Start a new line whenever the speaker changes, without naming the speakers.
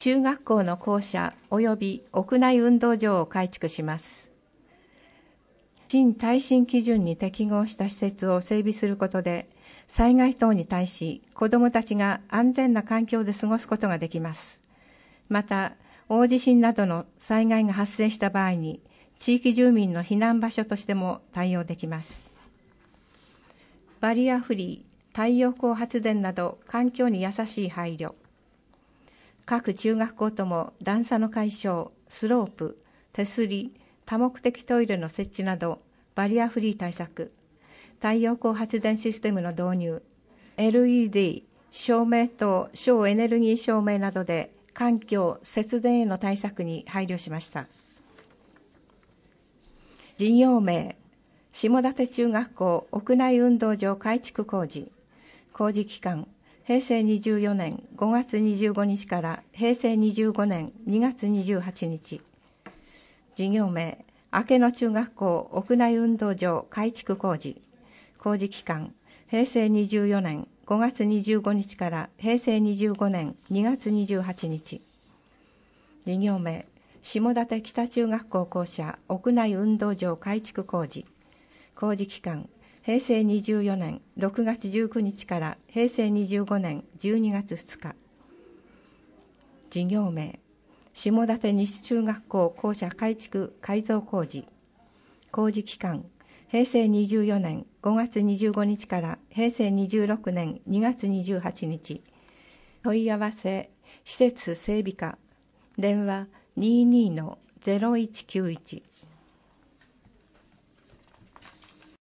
中学校の校舎及び屋内運動場を改築します。新耐震基準に適合した施設を整備することで、災害等に対し子どもたちが安全な環境で過ごすことができます。また、大地震などの災害が発生した場合に、地域住民の避難場所としても対応できます。バリアフリー、太陽光発電など環境に優しい配慮。各中学校とも段差の解消、スロープ、手すり、多目的トイレの設置などバリアフリー対策、太陽光発電システムの導入、LED、照明灯、省エネルギー照明などで環境、節電への対策に配慮しました。事業名、下館中学校屋内運動場改築工事。工事期間、平成24年5月25日から平成25年2月28日。事業名、明野中学校屋内運動場改築工事。工事期間、平成24年5月25日から平成25年2月28日。事業名、下館北中学校校舎屋内運動場改築工事。工事期間、平成24年6月19日から平成25年12月2日。事業名、下館西中学校校舎改築改造工事。工事期間、平成24年5月25日から平成26年2月28日。問い合わせ、施設整備課、電話22-0191。